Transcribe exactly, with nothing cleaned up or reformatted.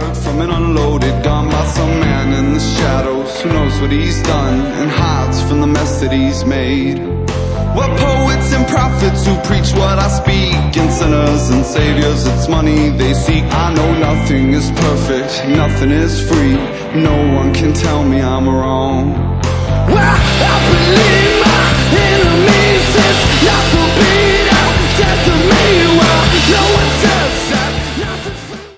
heard from an unloaded gun by some man in the shadows who knows what he's done and hides from the mess that he's made. We're poets and prophets who preach what I speak, and sinners and saviors, it's money they seek. I know nothing is perfect, nothing is free. No one can tell me I'm wrong. Well, I believe